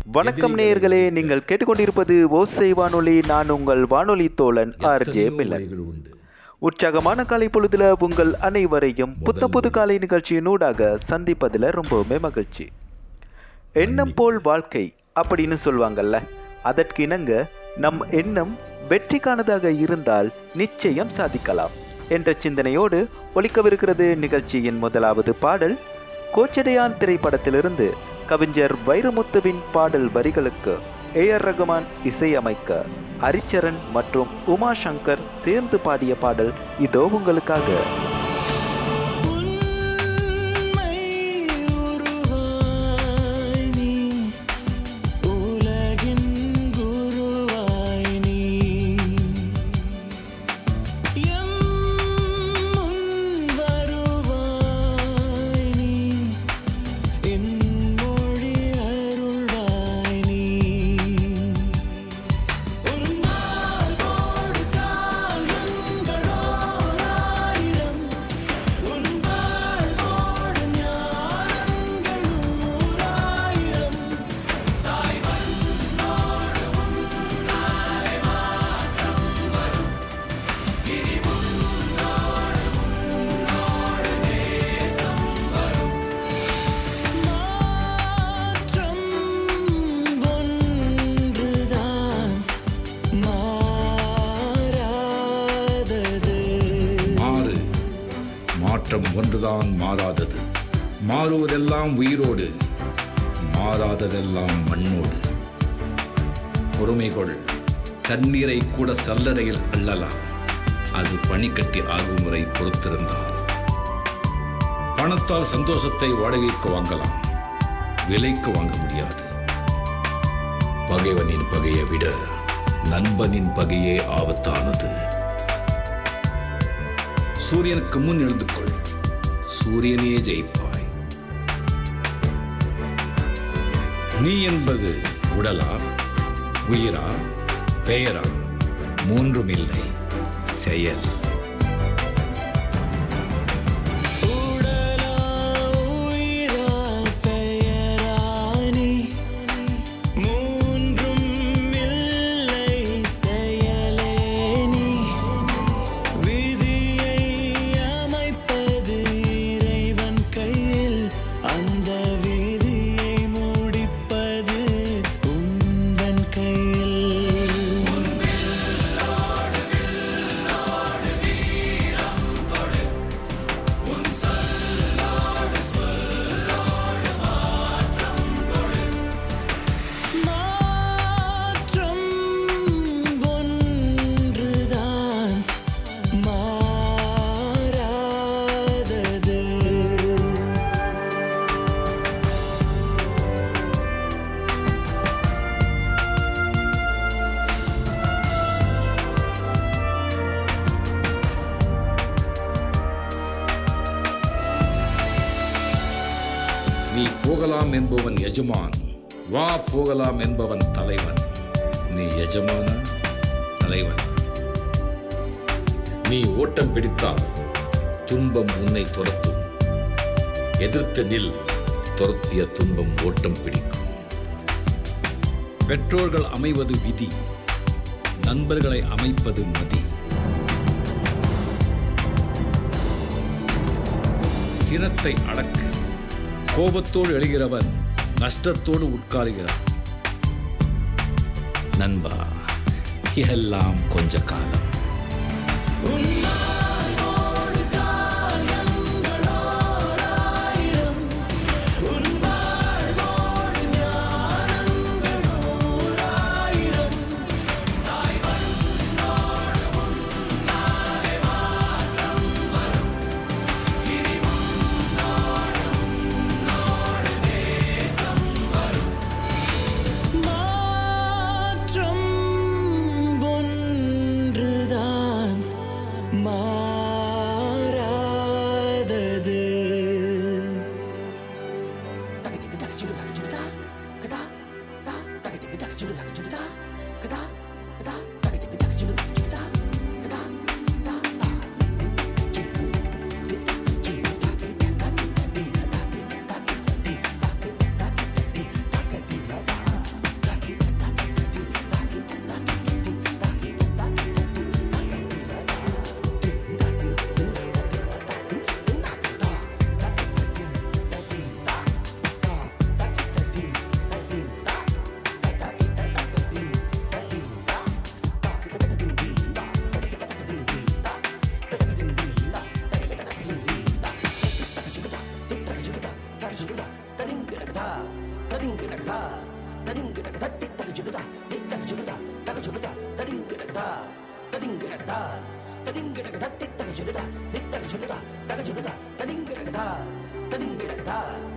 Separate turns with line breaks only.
வணக்கம் நேயர்களே, நீங்கள் கேட்டுக்கொண்டிருப்பது ஓசை வானொலி. நான் உங்கள் வானொலி தோழன் ஆர்ஜே மில்லன். உற்சாகமான காலை பொழுதுல உங்கள் அனைவரையும் புது காலை நிகழ்ச்சியினூடாக சந்திப்பதில் ரொம்பவுமே மகிழ்ச்சி. எண்ணம் போல் வாழ்க்கை அப்படின்னு சொல்லுவாங்கல்ல, அதற்கு இணங்க நம் எண்ணம் வெற்றிக்கானதாக இருந்தால் நிச்சயம் சாதிக்கலாம் என்ற சிந்தனையோடு ஒலிக்கவிருக்கிறது நிகழ்ச்சியின் முதலாவது பாடல். கோச்சடையான் திரைப்படத்திலிருந்து கவிஞர் வைரமுத்துவின் பாடல் வரிகளுக்கு ஏஆர் ரகுமான் இசையமைக்க ஹரிச்சரன் மற்றும் உமா சங்கர் சேர்ந்து பாடிய பாடல் இதோ உங்களுக்காக.
மாற்றம் ஒன்றுதான் மாறாதது, மாறுவதெல்லாம் உயிரோடு, மாறாததெல்லாம் மண்ணோடு. பொறுமை கொள், தண்ணீரை கூட சல்லடையில் அள்ளலாம், அது பனிக்கட்டி ஆகும் முறை பொறுத்திருந்தால். பணத்தால் சந்தோஷத்தை வாடகைக்கு வாங்கலாம், விலைக்கு வாங்க முடியாது. பகைவனின் பகையை விட நண்பனின் பகையே ஆபத்தானது. சூரியனுக்கு முன் எழுந்து கொள், சூரியனே ஜெயிப்பாய். நீ என்பது உடலா, உயிரா, பெயரா? மூன்றும் இல்லை, செயல். நீ போகலாம் என்பவன் எஜமான், வா போகலாம் என்பவன் தலைவன். நீ எஜமான தலைவன். நீ ஓட்டம் பிடித்தால் துன்பம் உன்னை துரத்தும். எதிர்த்து நில், துரத்திய துன்பம் ஓட்டம் பிடிக்கும். பெற்றோர்கள் அமைவது விதி, நண்பர்களை அமைப்பது மதி. சினத்தை அடக்கு, கோபத்தோடு எழுகிறவன் நஷ்டத்தோடு உட்காருகிறான். நண்பா, எல்லாம் கொஞ்ச காலம்.
தரிங்கிடகதா தரிங்கிடக தட்டி தகஜுடுதா திட்டகஜுடுதா தகஜுடுதா தரிங்கிடகதா தரிங்கிடகதா தரிங்கிடக தட்டி தகஜுடுதா திட்டகஜுடுதா தகஜுடுதா தரிங்கிடகதா தரிங்கிடகதா